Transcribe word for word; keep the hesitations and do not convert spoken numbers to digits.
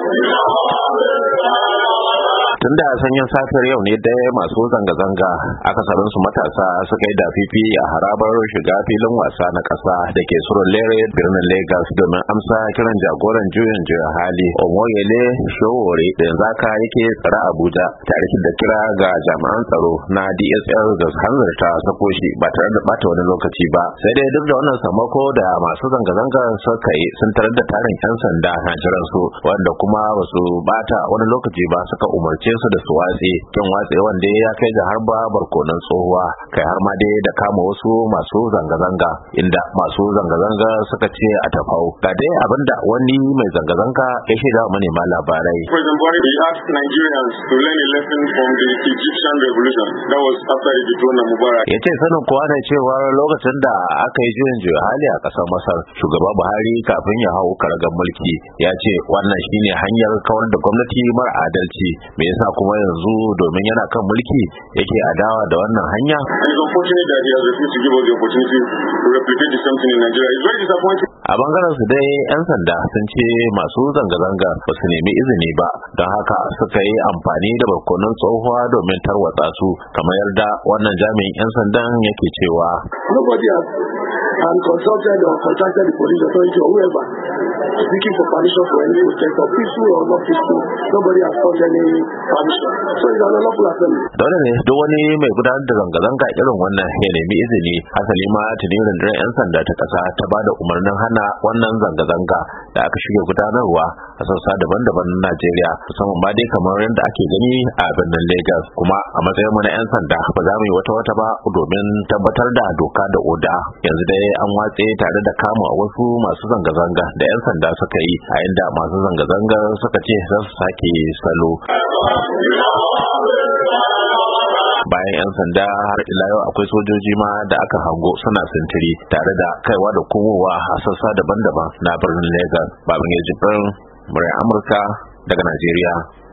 Tun da sanyin safiyar yau ne dai masu zanga-zanga akasarin su matasa suka yi dafifi a harabar shiga filin wasa na ƙasa da ke Surulere birnin Lagos domin amsa kiran jagoran juyin juya hali Omoyele Sowore da yanzu haka yake tsare Abuja tare da kira ga jami'an tsaro na D S S da hanzarta sako shi ba tare da bata wani lokaci ba. Sai dai duk da wannan sammako da masu zanga-zanga suka yi sun tarar da tarin 'yan sanda na jiran su wanda kuma basu bata wani lokaci ba suka umarce su da su watse kin watse wanda ya kai ga har ba barkonan tsohuwa kai har ma dai da kama wasu masu zanga-zanga inda masu zanga-zanga suka ce a tafau ga dai abinda wani mai zanga-zanga ya shaida manema labarai. President Buhari asked Nigerians to learn a lesson from the Egyptian revolution that was after the dethronement of Mubarak. Ya ce sanin kowa ne cewa lokacin da aka yi juyin juya hali a ƙasar Masar shugaba Buhari kafin ya hau karagar mulki ya ce wannan shine hanyar kawar da gwamnati mara adalci me yasa kuma yanzu domin yana kan mulki yake adawa da wannan hanya. A bangaren su dai 'yan sanda sun ce masu zanga-zanga ba su nemi izini ba don haka suka yi amfani da barkonon tsohuwa domin tarwatsa su kamar yadda wannan jami'in 'yan sandan yake cewa. And consulted or contacted the police authority or whoever seeking for permission for any protest or peaceful or not peaceful. Nobody has got any permission. So it's an unlawful assembly. Dole ne duk wani mai gudanar da zanga-zanga irin wannan ya nemi izini. Hasali ma tuni rundunar 'yan sanda ta kasa ta bada umarnin hana wannan zanga-zanga da aka shirya gudanarwa a sassa daban-daban na Najeriya musamman ma dai kamar yadda ake gani a birnin Lagos. Kuma a matsayin mu na 'yan sanda ba za mu yi wata-wata ba domin tabbatar da doka da oda. Yanzu dai an watse tare da kama wasu masu zanga-zanga da 'yan sanda suka yi a inda masu zanga-zanga suka ce za su sake salo. Bayan 'yan sanda har ila yau akwai sojoji ma da aka hango suna sintiri tare da kaiwa da komowa a sassa daban-daban na birnin Lagos. Babangida Jibrin, muryar Amurka daga Najeriya.